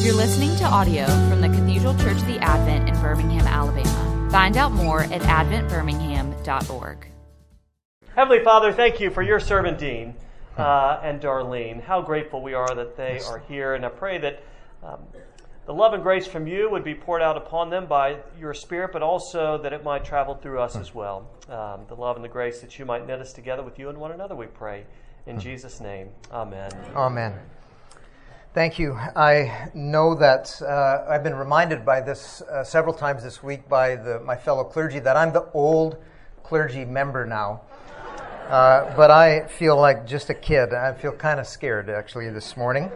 You're listening to audio from the Cathedral Church of the Advent in Birmingham, Alabama. Find out more at adventbirmingham.org. Heavenly Father, thank you for your servant Dean and Darlene. How grateful we are that they are here, and I pray that the love and grace from you would be poured out upon them by your Spirit, but also that it might travel through us as well. The love and the grace that you might knit us together with you and one another, we pray. In Jesus' name, amen. Amen. Thank you. I know that I've been reminded by this several times this week by my fellow clergy that I'm the old clergy member now. But I feel like just a kid. I feel kind of scared, actually, this morning.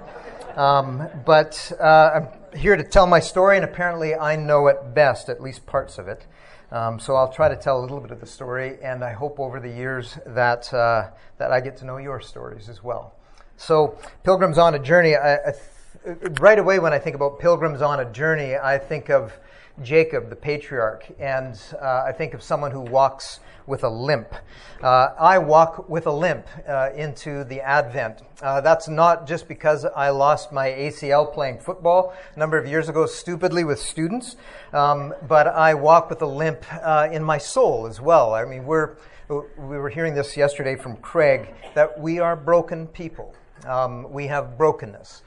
But I'm here to tell my story, and apparently I know it best, at least parts of it. So I'll try to tell a little bit of the story, and I hope over the years that I get to know your stories as well. So, Pilgrims on a Journey, right away when I think about Pilgrims on a Journey, I think of Jacob, the patriarch, and I think of someone who walks with a limp. I walk with a limp into the Advent. That's not just because I lost my ACL playing football a number of years ago stupidly with students, but I walk with a limp in my soul as well. I mean, we were hearing this yesterday from Craig, that we are broken people. We have brokenness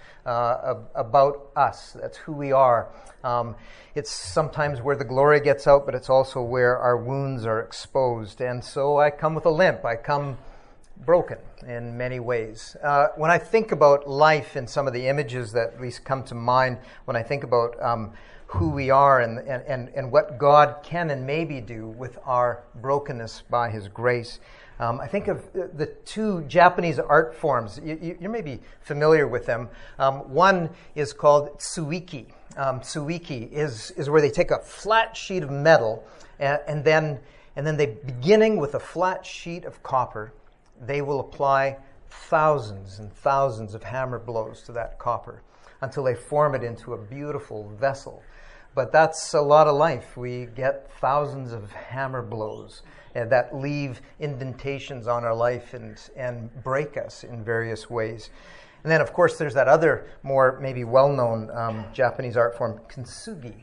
about us. That's who we are. It's sometimes where the glory gets out, but it's also where our wounds are exposed. And so I come with a limp. I come broken in many ways. When I think about life and some of the images that at least come to mind when I think about who we are and what God can and maybe do with our brokenness by His grace, I think of the two Japanese art forms. You may be familiar with them. One is called tsuiki. Tsuiki is where they take a flat sheet of metal and then they, beginning with a flat sheet of copper, they will apply thousands and thousands of hammer blows to that copper until they form it into a beautiful vessel. But that's a lot of life. We get thousands of hammer blows that leave indentations on our life and break us in various ways. And then, of course, there's that other, more maybe well-known Japanese art form, kintsugi.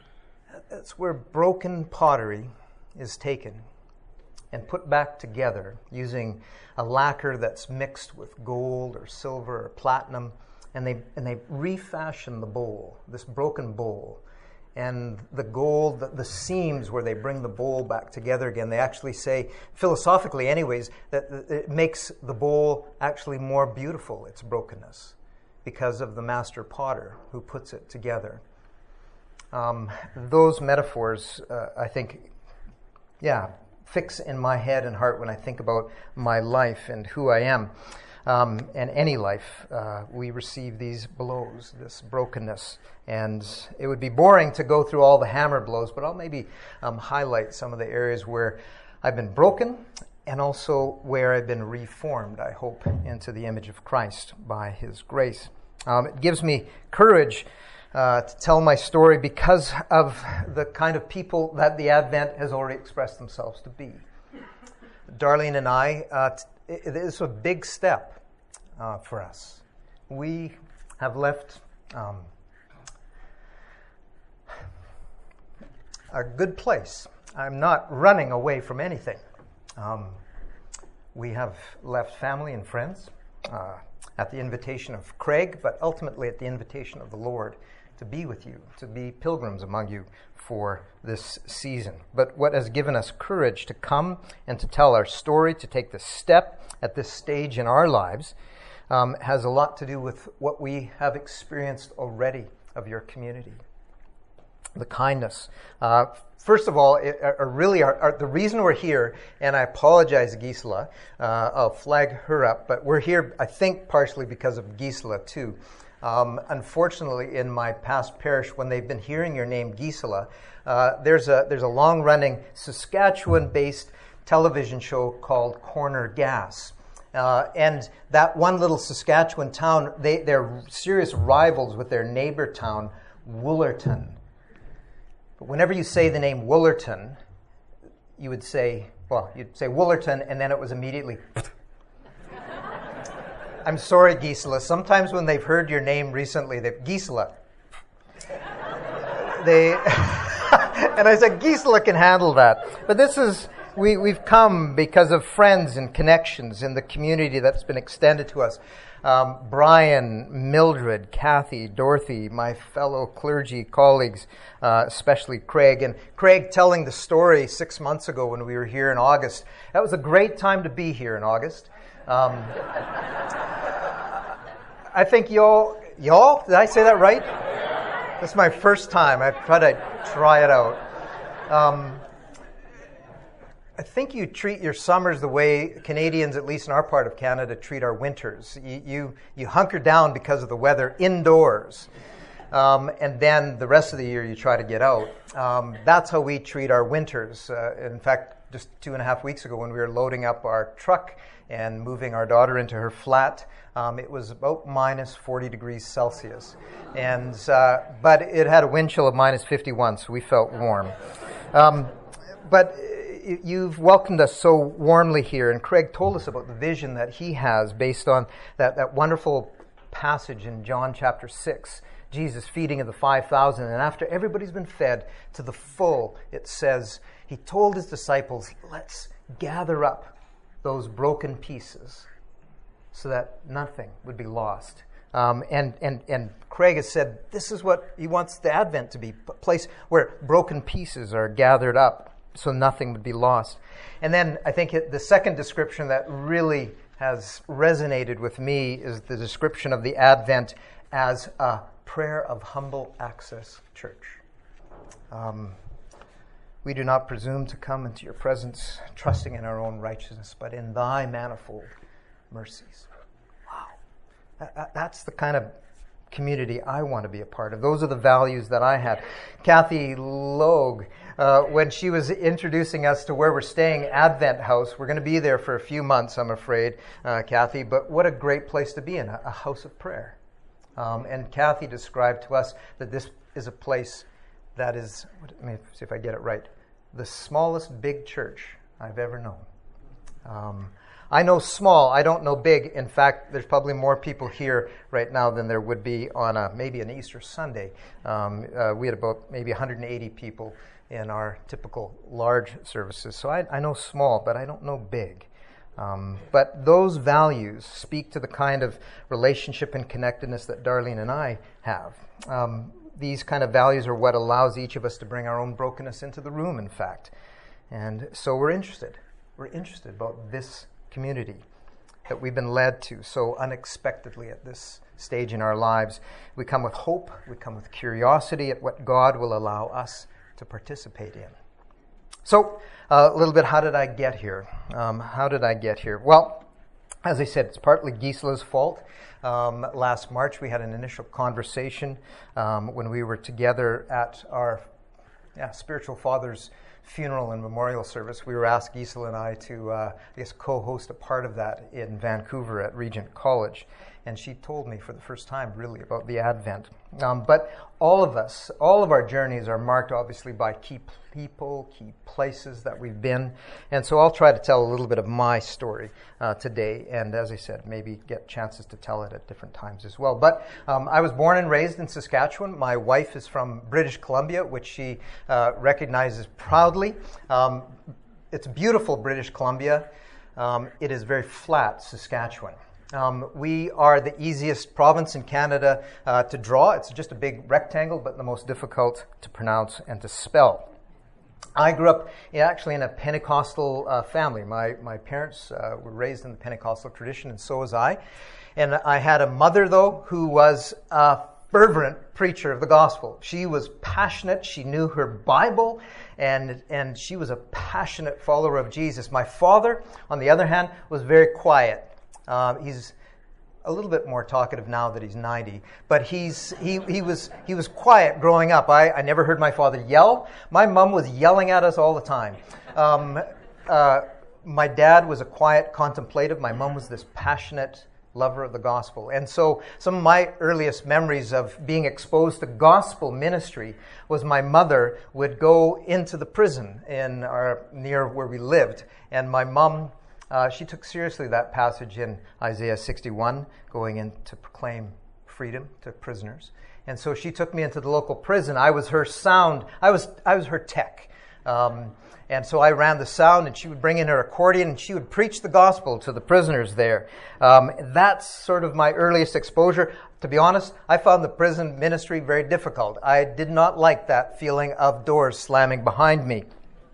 That's where broken pottery is taken and put back together using a lacquer that's mixed with gold or silver or platinum, and they refashion the bowl, this broken bowl. And the gold, the seams where they bring the bowl back together again, they actually say, philosophically anyways, that it makes the bowl actually more beautiful, its brokenness, because of the master potter who puts it together. Those metaphors, I think, fix in my head and heart when I think about my life and who I am. And any life, we receive these blows, this brokenness. And it would be boring to go through all the hammer blows, but I'll maybe highlight some of the areas where I've been broken and also where I've been reformed, I hope, into the image of Christ by His grace. It gives me courage to tell my story because of the kind of people that the Advent has already expressed themselves to be. Darlene and I, it is a big step for us. We have left a good place. I'm not running away from anything. We have left family and friends at the invitation of Craig, but ultimately at the invitation of the Lord to be with you, to be pilgrims among you for this season. But what has given us courage to come and to tell our story, to take the step at this stage in our lives, has a lot to do with what we have experienced already of your community. The kindness. First of all, the reason we're here, and I apologize, Gisela, I'll flag her up, but we're here, I think, partially because of Gisela, too. Unfortunately, in my past parish, when they've been hearing your name, Gisela, there's a long-running Saskatchewan-based television show called Corner Gas. And that one little Saskatchewan town, they're serious rivals with their neighbor town, Woolerton. But whenever you say the name Woolerton, you'd say Woolerton, and then it was immediately... I'm sorry, Gisela. Sometimes when they've heard your name recently, Gisela, and I said, Gisela can handle that. But we've come because of friends and connections in the community that's been extended to us. Brian, Mildred, Kathy, Dorothy, my fellow clergy colleagues, especially Craig. And Craig telling the story 6 months ago when we were here in August. That was a great time to be here in August. I think y'all, did I say that right? This is my first time. I thought I'd try it out. I think you treat your summers the way Canadians, at least in our part of Canada, treat our winters. You hunker down because of the weather indoors, and then the rest of the year you try to get out. That's how we treat our winters. In fact, just 2.5 weeks ago when we were loading up our truck and moving our daughter into her flat, it was about minus 40 degrees Celsius. But it had a wind chill of minus 51, so we felt warm. But you've welcomed us so warmly here, and Craig told us about the vision that he has based on that wonderful passage in John chapter 6, Jesus feeding of the 5,000, and after everybody's been fed to the full, it says, he told his disciples, let's gather up those broken pieces so that nothing would be lost. And Craig has said this is what he wants the Advent to be, a place where broken pieces are gathered up so nothing would be lost. And then I think the second description that really has resonated with me is the description of the Advent as a prayer of humble access church. We do not presume to come into your presence trusting in our own righteousness, but in thy manifold mercies. Wow. That's the kind of community I want to be a part of. Those are the values that I had. Kathy Logue, when she was introducing us to where we're staying, Advent House, we're going to be there for a few months, I'm afraid, Kathy, but what a great place to be in, a house of prayer. And Kathy described to us that this is a place that is, let me see if I get it right, the smallest big church I've ever known. I know small, I don't know big. In fact, there's probably more people here right now than there would be on maybe an Easter Sunday. We had about maybe 180 people in our typical large services. So I know small, but I don't know big. But those values speak to the kind of relationship and connectedness that Darlene and I have. These kind of values are what allows each of us to bring our own brokenness into the room, in fact. And so we're interested. We're interested about this community that we've been led to so unexpectedly at this stage in our lives. We come with hope. We come with curiosity at what God will allow us to participate in. So, a little bit, how did I get here? Well, as I said, it's partly Gisela's fault. Last March, we had an initial conversation when we were together at our spiritual father's funeral and memorial service. We were asked, Gisela and I, to co-host a part of that in Vancouver at Regent College. And she told me for the first time, really, about the Advent. But all of our journeys are marked, obviously, by key people, key places that we've been. And so I'll try to tell a little bit of my story today. And as I said, maybe get chances to tell it at different times as well. But I was born and raised in Saskatchewan. My wife is from British Columbia, which she recognizes proudly. It's beautiful, British Columbia. It is very flat, Saskatchewan. We are the easiest province in Canada to draw. It's just a big rectangle, but the most difficult to pronounce and to spell. I grew up actually in a Pentecostal family. My parents were raised in the Pentecostal tradition, and so was I. And I had a mother, though, who was a fervent preacher of the gospel. She was passionate. She knew her Bible, and she was a passionate follower of Jesus. My father, on the other hand, was very quiet. He's a little bit more talkative now that he's 90, but he was quiet growing up. I never heard my father yell. My mom was yelling at us all the time. My dad was a quiet contemplative. My mom was this passionate lover of the gospel. And so some of my earliest memories of being exposed to gospel ministry was my mother would go into the prison near where we lived, and my mom, she took seriously that passage in Isaiah 61, going in to proclaim freedom to prisoners. And so she took me into the local prison. I was her sound. I was her tech. And so I ran the sound, and she would bring in her accordion, and she would preach the gospel to the prisoners there. That's sort of my earliest exposure. To be honest, I found the prison ministry very difficult. I did not like that feeling of doors slamming behind me.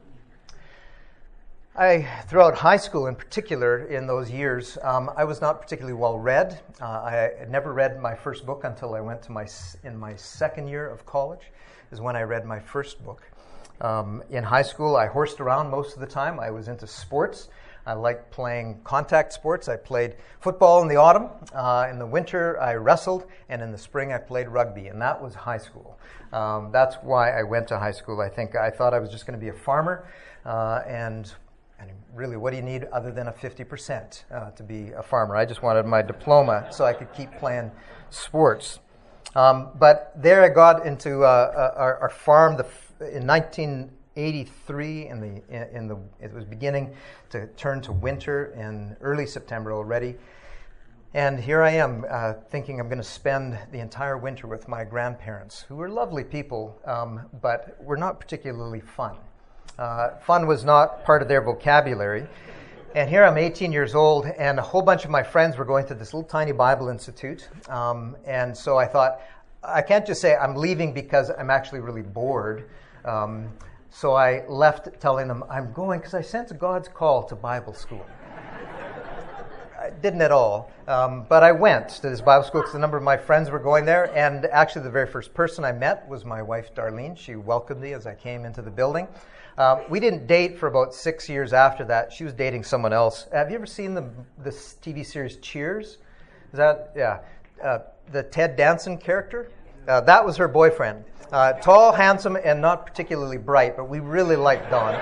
Throughout high school in particular, in those years, I was not particularly well read. I had never read my first book until I went to in my second year of college, is when I read my first book. In high school, I horsed around most of the time. I was into sports. I liked playing contact sports. I played football in the autumn. In the winter, I wrestled. And in the spring, I played rugby. And that was high school. That's why I went to high school. I thought I was just going to be a farmer. And really, what do you need other than a 50% to be a farmer? I just wanted my diploma so I could keep playing sports. But there I got into our farm in 1983. It was beginning to turn to winter in early September already. And here I am thinking I'm going to spend the entire winter with my grandparents, who were lovely people, but were not particularly fun. Fun was not part of their vocabulary. And here I'm 18 years old, and a whole bunch of my friends were going to this little tiny Bible Institute. And so I thought, I can't just say I'm leaving because I'm actually really bored. So I left telling them I'm going because I sensed God's call to Bible school. I didn't at all. But I went to this Bible school because a number of my friends were going there. And actually the very first person I met was my wife, Darlene. She welcomed me as I came into the building. We didn't date for about 6 years after that. She was dating someone else. Have you ever seen this TV series Cheers? Is that, yeah, the Ted Danson character? That was her boyfriend. Tall, handsome, and not particularly bright, but we really liked Don.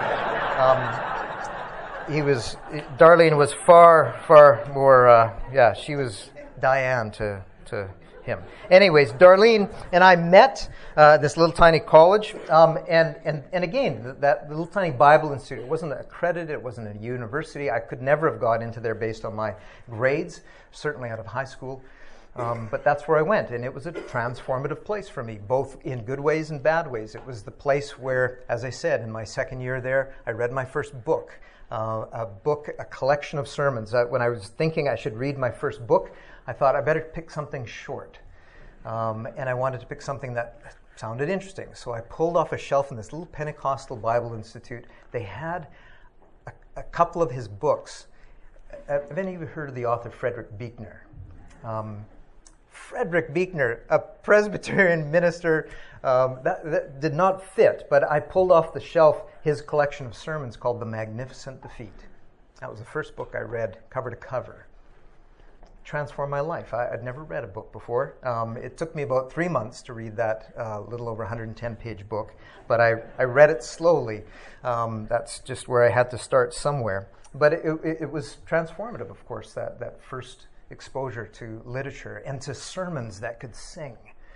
Darlene was far more, she was Diane to him. Anyways, Darlene and I met this little tiny college, and again, that little tiny Bible Institute. It wasn't accredited. It wasn't a university. I could never have got into there based on my grades, certainly out of high school. But that's where I went, and it was a transformative place for me, both in good ways and bad ways. It was the place where, as I said, in my second year there, I read my first book, a collection of sermons. When I was thinking I should read my first book, I thought I better pick something short. And I wanted to pick something that sounded interesting. So I pulled off a shelf in this little Pentecostal Bible Institute. They had a couple of his books. Have any of you heard of the author Frederick Buechner? Frederick Buechner, a Presbyterian minister, that did not fit, but I pulled off the shelf his collection of sermons called The Magnificent Defeat. That was the first book I read cover to cover. Transformed my life. I'd never read a book before. It took me about 3 months to read that little over 110-page book, but I read it slowly. That's just where I had to start somewhere. But it was transformative, of course, that first exposure to literature and to sermons that could sing.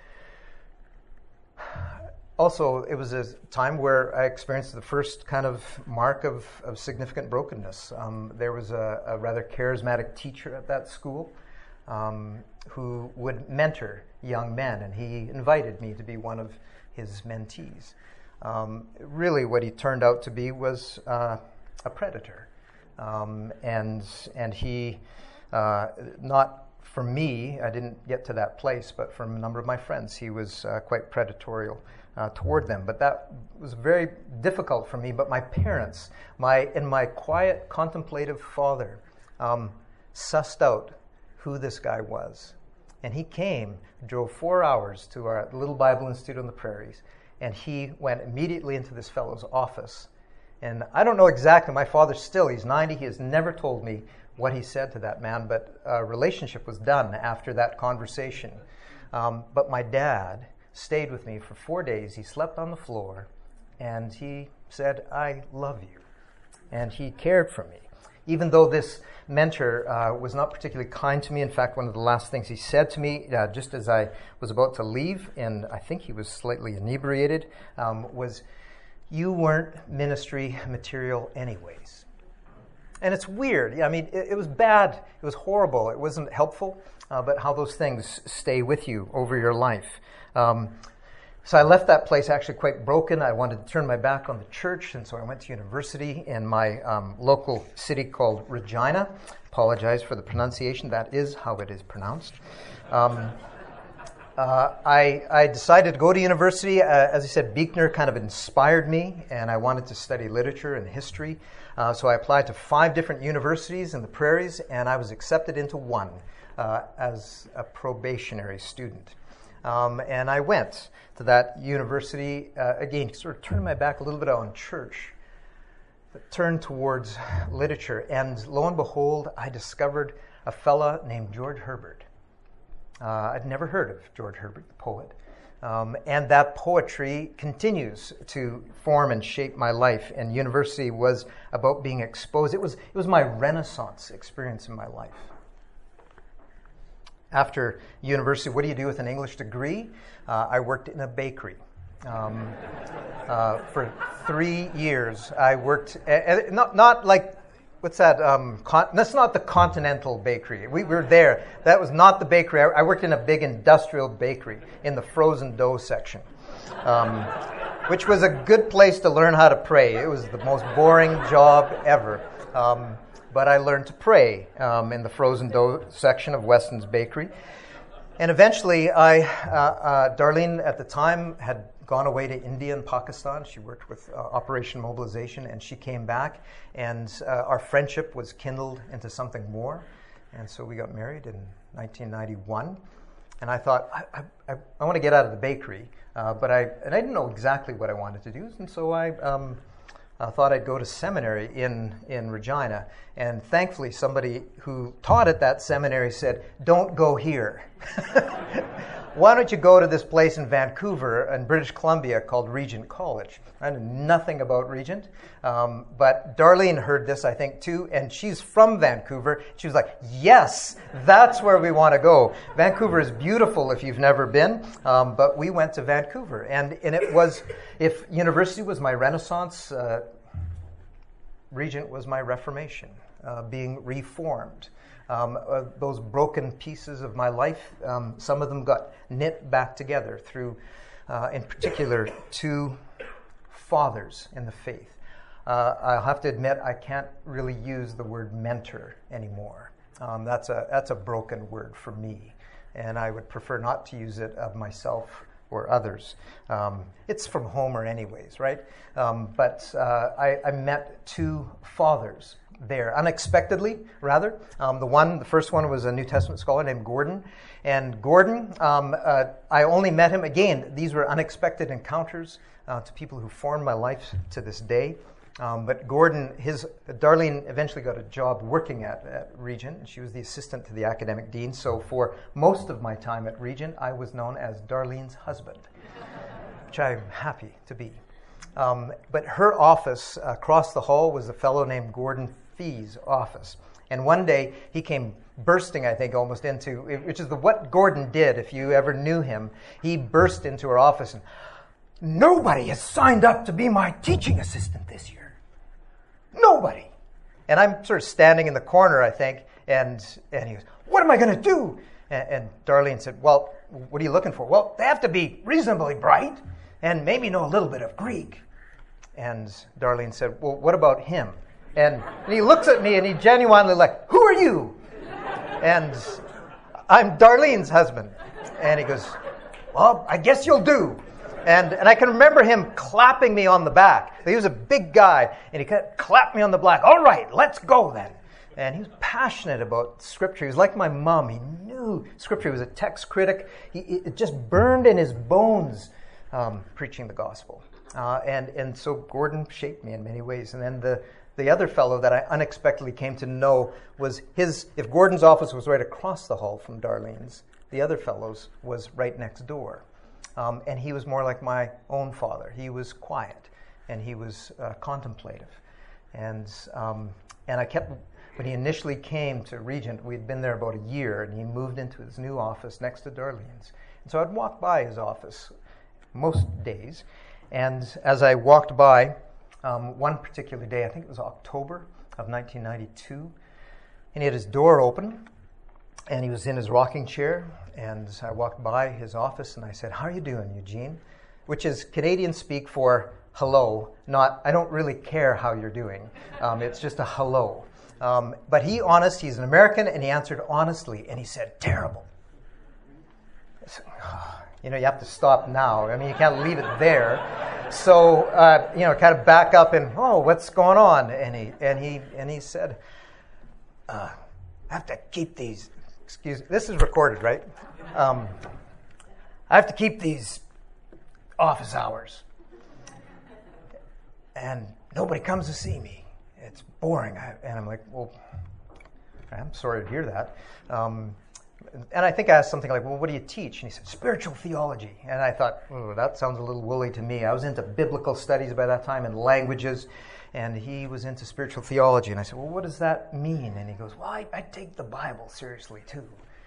Also, it was a time where I experienced the first kind of mark of significant brokenness. There was a rather charismatic teacher at that school who would mentor young men, and he invited me to be one of his mentees. Really, what he turned out to be was a predator. And he, not for me, I didn't get to that place, but from a number of my friends, he was quite predatorial toward them. But that was very difficult for me. But my parents, my quiet, contemplative father, sussed out who this guy was. And he came, drove 4 hours to our little Bible Institute on the prairies, and he went immediately into this fellow's office. And I don't know exactly, my father still, he's 90, he has never told me what he said to that man, but a relationship was done after that conversation. But my dad stayed with me for 4 days. He slept on the floor, and he said, "I love you." And he cared for me. Even though this mentor was not particularly kind to me, in fact, one of the last things he said to me, just as I was about to leave, and I think he was slightly inebriated, was, "You weren't ministry material anyways." And it's weird. I mean, it was bad. It was horrible. It wasn't helpful. But how those things stay with you over your life. So I left that place actually quite broken. I wanted to turn my back on the church, and so I went to university in my local city called Regina. Apologize for the pronunciation. That is how it is pronounced. I decided to go to university. As I said, Buechner kind of inspired me, and I wanted to study literature and history. So I applied to 5 different universities in the prairies, and I was accepted into one as a probationary student. And I went to that university, again, sort of turned my back a little bit on church, but turned towards literature. And lo and behold, I discovered a fella named George Herbert. I'd never heard of George Herbert, the poet. And that poetry continues to form and shape my life. And university was about being exposed. It was my Renaissance experience in my life. After university, what do you do with an English degree? I worked in a bakery. For 3 years, I worked, not like, what's that? That's not the Continental Bakery. We were there. That was not the bakery. I worked in a big industrial bakery in the frozen dough section, which was a good place to learn how to pray. It was the most boring job ever. But I learned to pray in the frozen dough section of Weston's Bakery. And eventually, Darlene at the time had gone away to India and Pakistan. She worked with Operation Mobilization, and she came back, and our friendship was kindled into something more. And so we got married in 1991. And I thought, I want to get out of the bakery, but I didn't know exactly what I wanted to do, and so I thought I'd go to seminary in Regina. And thankfully, somebody who taught at that seminary said, "Don't go here. Why don't you go to this place in Vancouver in British Columbia called Regent College?" I knew nothing about Regent, but Darlene heard this, I think, too, and she's from Vancouver. She was like, "Yes, that's where we want to go." Vancouver is beautiful if you've never been, but we went to Vancouver, and it was, if university was my Renaissance, Regent was my Reformation, being reformed. Those broken pieces of my life, some of them got knit back together through, in particular, 2 fathers in the faith. I'll have to admit, I can't really use the word mentor anymore. That's a broken word for me, and I would prefer not to use it of myself or others. It's from Homer anyways, right? But I met 2 fathers there, unexpectedly, rather. The first one was a New Testament scholar named Gordon. And Gordon, I only met him, again, these were unexpected encounters to people who formed my life to this day. But Gordon, Darlene eventually got a job working at Regent, and she was the assistant to the academic dean. So for most of my time at Regent, I was known as Darlene's husband, which I'm happy to be. But her office across the hall was a fellow named Gordon Fee's office. And one day he came bursting, I think, almost into, which is what Gordon did if you ever knew him. He burst into her office and, "Nobody has signed up to be my teaching assistant this year. Nobody." And I'm sort of standing in the corner, I think, and he goes, "What am I going to do?" And Darlene said, "Well, what are you looking for?" "Well, they have to be reasonably bright and maybe know a little bit of Greek." And Darlene said, "Well, what about him?" And he looks at me and he genuinely like, "Who are you?" And I'm Darlene's husband. And he goes, "Well, I guess you'll do." And I can remember him clapping me on the back. He was a big guy, and he clapped me on the back. "All right, let's go then." And he was passionate about Scripture. He was like my mom. He knew Scripture. He was a text critic. It just burned in his bones, preaching the gospel. And so Gordon shaped me in many ways. And then the other fellow that I unexpectedly came to know was if Gordon's office was right across the hall from Darlene's, the other fellow's was right next door. And he was more like my own father. He was quiet, and he was contemplative. And I kept, when he initially came to Regent, we'd been there about a year, and he moved into his new office next to Darlene's. And so I'd walk by his office most days. And as I walked by, one particular day, I think it was October of 1992, and he had his door open, And he was in his rocking chair, and I walked by his office, and I said, "How are you doing, Eugene?" Which is Canadian speak for hello, not I don't really care how you're doing. It's just a hello. But he's an American, and he answered honestly, and he said, "Terrible." You have to stop now. I mean, you can't leave it there. So, kind of back up and, what's going on? And he said, I have to keep these. Excuse me. This is recorded, right? I have to keep these office hours. And nobody comes to see me. It's boring. And I'm like, well, I'm sorry to hear that. And I think I asked something like, well, what do you teach? And he said, spiritual theology. And I thought, that sounds a little woolly to me. I was into biblical studies by that time and languages. And he was into spiritual theology. And I said, well, what does that mean? And he goes, well, I take the Bible seriously, too.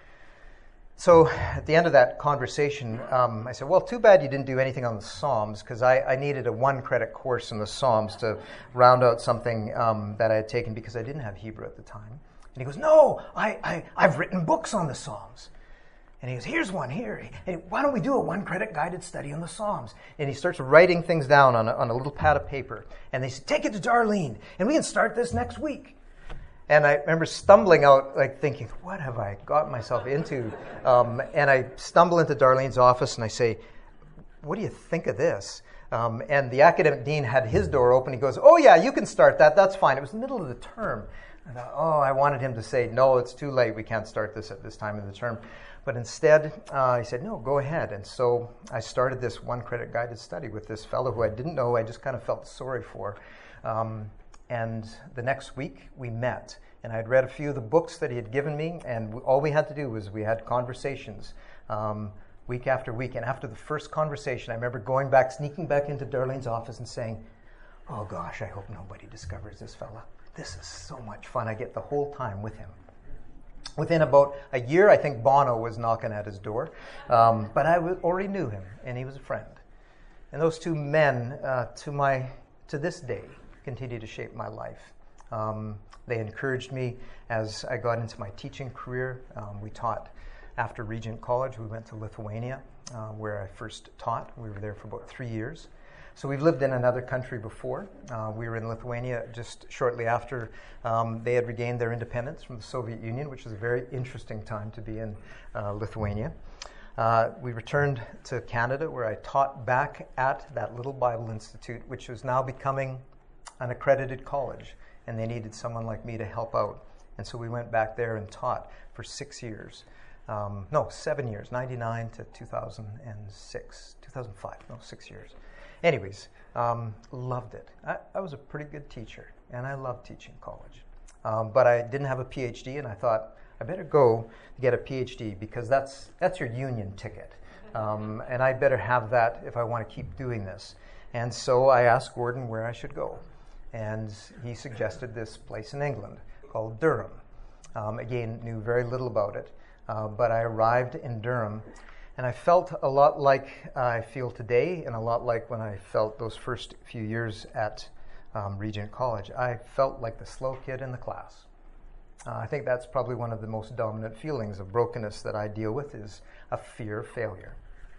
So at the end of that conversation, I said, well, too bad you didn't do anything on the Psalms, because I needed a 1-credit course in the Psalms to round out something that I had taken because I didn't have Hebrew at the time. And he goes, no, I've written books on the Psalms. And he goes, here's one here. Hey, why don't we do a 1-credit guided study on the Psalms? And he starts writing things down on a little pad of paper. And they said, take it to Darlene, and we can start this next week. And I remember stumbling out, thinking, what have I got myself into? And I stumble into Darlene's office, and I say, what do you think of this? And the academic dean had his door open. He goes, oh, yeah, you can start that. That's fine. It was the middle of the term. I thought, I wanted him to say, no, it's too late. We can't start this at this time in the term. But instead, he said, no, go ahead. And so I started this 1-credit guided study with this fellow who I didn't know. I just kind of felt sorry for. And the next week, we met. And I had read a few of the books that he had given me. And all we had to do was we had conversations week after week. And after the first conversation, I remember sneaking back into Darlene's office and saying, oh, gosh, I hope nobody discovers this fella. This is so much fun. I get the whole time with him. Within about a year, I think Bono was knocking at his door. But I already knew him, and he was a friend. And those two men, to this day, continue to shape my life. They encouraged me as I got into my teaching career. We taught after Regent College. We went to Lithuania, where I first taught. We were there for about 3 years. So we've lived in another country before. We were in Lithuania just shortly after they had regained their independence from the Soviet Union, which was a very interesting time to be in Lithuania. We returned to Canada, where I taught back at that little Bible Institute, which was now becoming an accredited college, and they needed someone like me to help out. And so we went back there and taught for 6 years. 7 years, 99 to 2006, 2005, 6 years. Anyways, loved it. I was a pretty good teacher, and I loved teaching college. But I didn't have a PhD, and I thought, I better go get a PhD, because that's your union ticket. And I better have that if I want to keep doing this. And so I asked Gordon where I should go. And he suggested this place in England called Durham. Again, knew very little about it. But I arrived in Durham, and I felt a lot like I feel today, and a lot like when I felt those first few years at Regent College. I felt like the slow kid in the class. I think that's probably one of the most dominant feelings of brokenness that I deal with, is a fear of failure.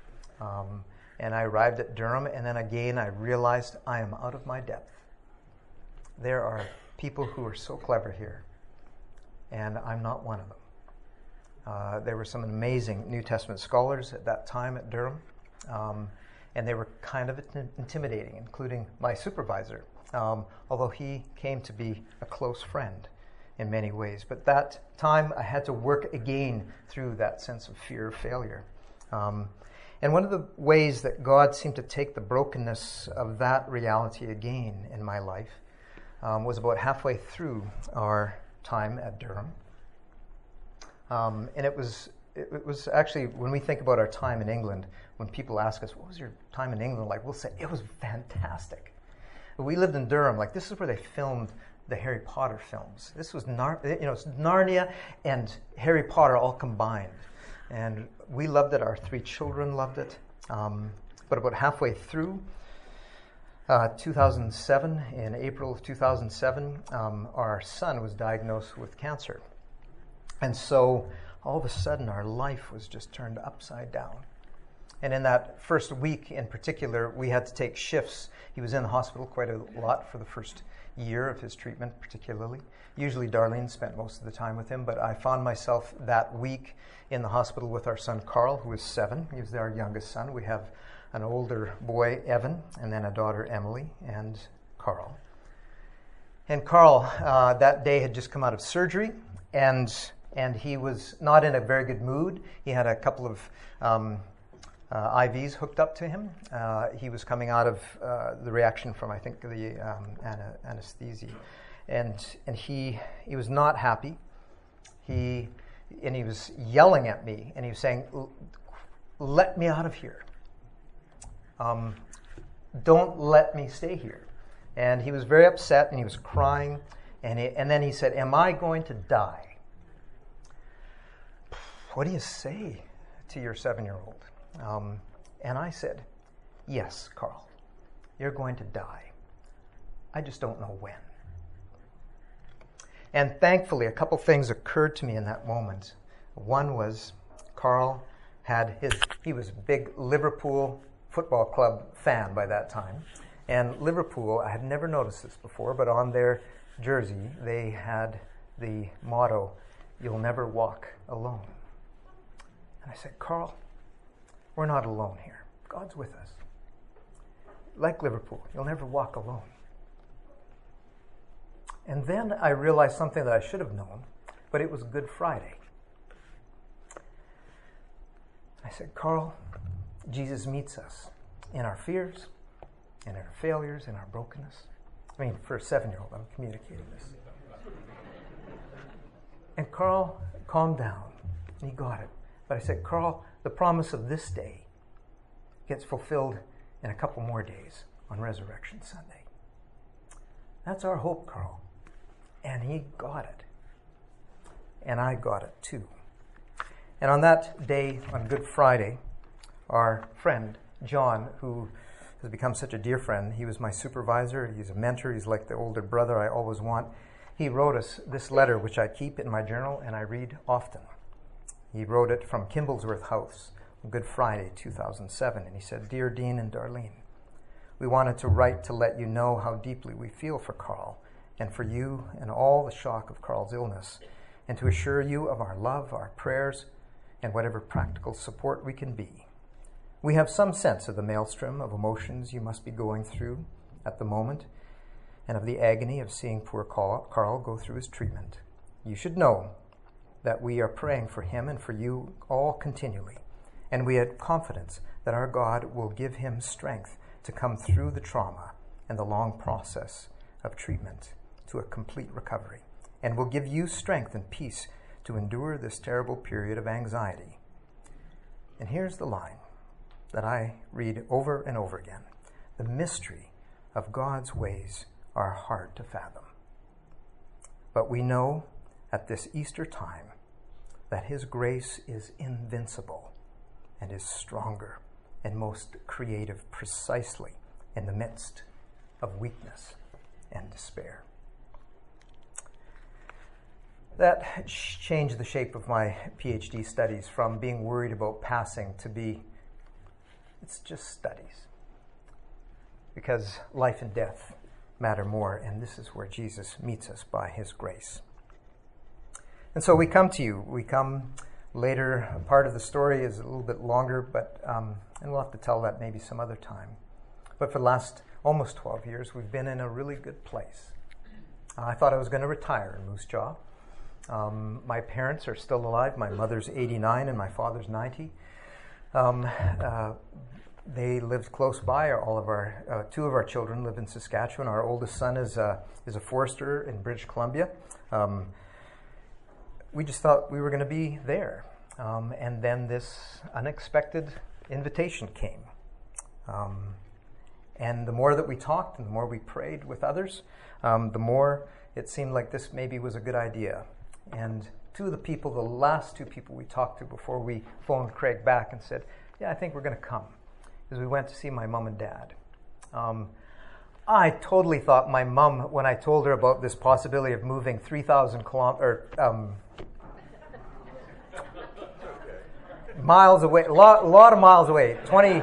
And I arrived at Durham, and then again I realized I am out of my depth. There are people who are so clever here, and I'm not one of them. There were some amazing New Testament scholars at that time at Durham, and they were kind of intimidating, including my supervisor, although he came to be a close friend in many ways. But that time I had to work again through that sense of fear of failure. And one of the ways that God seemed to take the brokenness of that reality again in my life was about halfway through our time at Durham. And it was actually, when we think about our time in England, when people ask us, what was your time in England like? We'll say, it was fantastic. But we lived in Durham. This is where they filmed the Harry Potter films. This was it's Narnia and Harry Potter all combined. And we loved it. Our 3 children loved it. But about halfway through 2007, in April of 2007, our son was diagnosed with cancer. And so all of a sudden our life was just turned upside down. And in that first week in particular, we had to take shifts. He was in the hospital quite a lot for the first year of his treatment, particularly. Usually Darlene spent most of the time with him, but I found myself that week in the hospital with our son Carl, who is 7. He was our youngest son. We have an older boy, Evan, and then a daughter, Emily, and Carl. And Carl, that day, had just come out of surgery, and he was not in a very good mood. He had a couple of IVs hooked up to him. He was coming out of the reaction from, I think, the anesthesia. And he was not happy. He was yelling at me, and he was saying, "Let me out of here. Don't let me stay here." And he was very upset, and he was crying. And then he said, "Am I going to die?" What do you say to your 7-year-old? And I said, "Yes, Carl, you're going to die. I just don't know when." And thankfully, a couple things occurred to me in that moment. One was Carl he was a big Liverpool Football Club fan by that time. And Liverpool, I had never noticed this before, but on their jersey, they had the motto, "You'll never walk alone." And I said, "Carl, we're not alone here. God's with us. Like Liverpool, you'll never walk alone." And then I realized something that I should have known, but it was Good Friday. I said, "Carl, Jesus meets us in our fears, in our failures, in our brokenness." I mean, for a 7-year-old, I'm communicating this. And Carl calmed down, and he got it. But I said, "Carl, the promise of this day gets fulfilled in a couple more days on Resurrection Sunday. That's our hope, Carl." And he got it. And I got it too. And on that day, on Good Friday, our friend, John, who has become such a dear friend, he was my supervisor, he's a mentor, he's like the older brother I always want. He wrote us this letter, which I keep in my journal and I read often. He wrote it from Kimblesworth House on Good Friday, 2007. And he said, "Dear Dean and Darlene, we wanted to write to let you know how deeply we feel for Carl and for you and all the shock of Carl's illness, and to assure you of our love, our prayers, and whatever practical support we can be. We have some sense of the maelstrom of emotions you must be going through at the moment, and of the agony of seeing poor Carl go through his treatment. You should know that we are praying for him and for you all continually, and we have confidence that our God will give him strength to come through the trauma and the long process of treatment to a complete recovery, and will give you strength and peace to endure this terrible period of anxiety." And here's the line that I read over and over again. "The mystery of God's ways are hard to fathom. But we know at this Easter time that his grace is invincible and is stronger and most creative precisely in the midst of weakness and despair." That changed the shape of my PhD studies from being worried about passing to it's just studies. Because life and death matter more, and this is where Jesus meets us by his grace. And so we come to you. We come later. Part of the story is a little bit longer, but and we'll have to tell that maybe some other time. But for the last almost 12 years, we've been in a really good place. I thought I was going to retire in Moose Jaw. My parents are still alive. My mother's 89 and my father's 90. They lived close by. Two of our children live in Saskatchewan. Our oldest son is a forester in British Columbia. We just thought we were going to be there. And then this unexpected invitation came. And the more that we talked and the more we prayed with others, the more it seemed like this maybe was a good idea. And the last two people we talked to before we phoned Craig back and said, "Yeah, I think we're going to come," is we went to see my mom and dad. I totally thought my mom, when I told her about this possibility of moving 3,000 kilometers, miles away, a lot of miles away,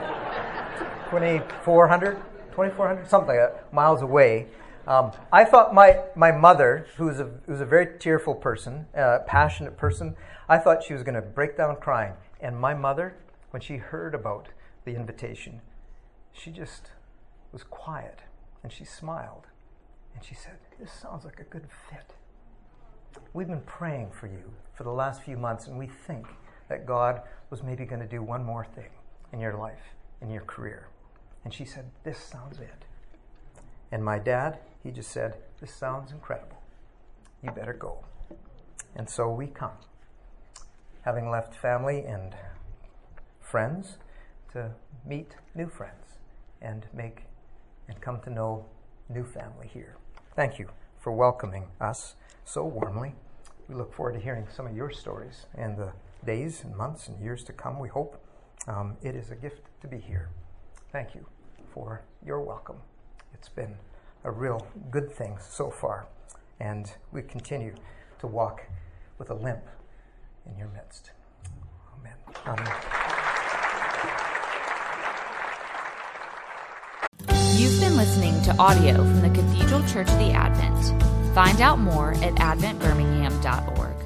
2,400, something like that, miles away. I thought my mother, who's a very tearful person, passionate person, I thought she was going to break down crying. And my mother, when she heard about the invitation, she just was quiet, and she smiled, and she said, "This sounds like a good fit. We've been praying for you for the last few months, and we think that God was maybe going to do one more thing in your life, in your career." And she said, "This sounds it." And my dad, he just said, "This sounds incredible. You better go." And so we come, having left family and friends to meet new friends and come to know new family here. Thank you for welcoming us so warmly. We look forward to hearing some of your stories in the days and months and years to come, we hope. It is a gift to be here. Thank you for your welcome. It's been a real good thing so far, and we continue to walk with a limp in your midst. Amen. Amen. You've been listening to audio from the Cathedral Church of the Advent. Find out more at adventbirmingham.org.